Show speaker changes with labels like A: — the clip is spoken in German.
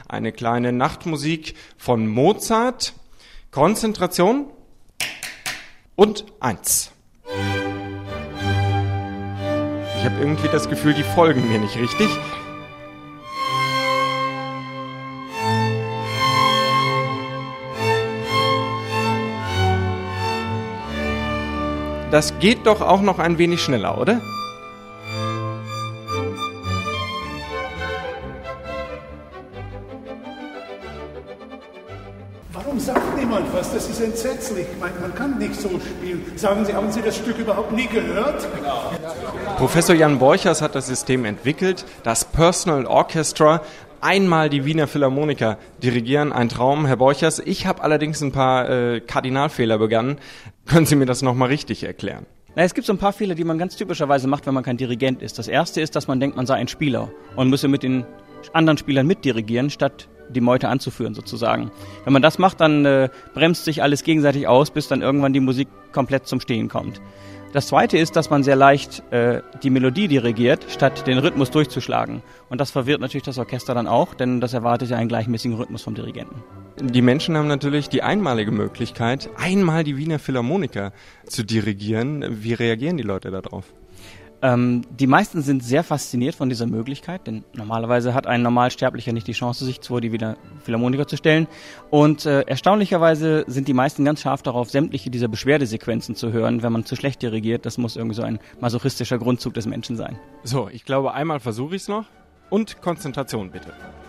A: eine kleine Nachtmusik von Mozart. Konzentration und 1. Ich habe irgendwie das Gefühl, die folgen mir nicht richtig. Das geht doch auch noch ein wenig schneller, oder?
B: Warum sagt niemand was? Das ist entsetzlich. Man kann nicht so spielen. Sagen Sie, haben Sie das Stück überhaupt nie gehört? Genau.
A: Professor Jan Borchers hat das System entwickelt, das Personal Orchestra. Einmal die Wiener Philharmoniker dirigieren, ein Traum, Herr Borchers. Ich habe allerdings ein paar Kardinalfehler begangen. Können Sie mir das nochmal richtig erklären?
C: Na, es gibt so ein paar Fehler, die man ganz typischerweise macht, wenn man kein Dirigent ist. Das erste ist, dass man denkt, man sei ein Spieler und müsse mit den anderen Spielern mitdirigieren, statt die Meute anzuführen sozusagen. Wenn man das macht, dann bremst sich alles gegenseitig aus, bis dann irgendwann die Musik komplett zum Stehen kommt. Das zweite ist, dass man sehr leicht die Melodie dirigiert, statt den Rhythmus durchzuschlagen. Und das verwirrt natürlich das Orchester dann auch, denn das erwartet ja einen gleichmäßigen Rhythmus vom Dirigenten.
A: Die Menschen haben natürlich die einmalige Möglichkeit, einmal die Wiener Philharmoniker zu dirigieren. Wie reagieren die Leute darauf?
C: Die meisten sind sehr fasziniert von dieser Möglichkeit, denn normalerweise hat ein Normalsterblicher nicht die Chance, sich vor die Wiener Philharmoniker zu stellen. Und erstaunlicherweise sind die meisten ganz scharf darauf, sämtliche dieser Beschwerdesequenzen zu hören, wenn man zu schlecht dirigiert. Das muss irgendwie so ein masochistischer Grundzug des Menschen sein.
A: So, ich glaube, einmal versuche ich es noch. Und Konzentration bitte.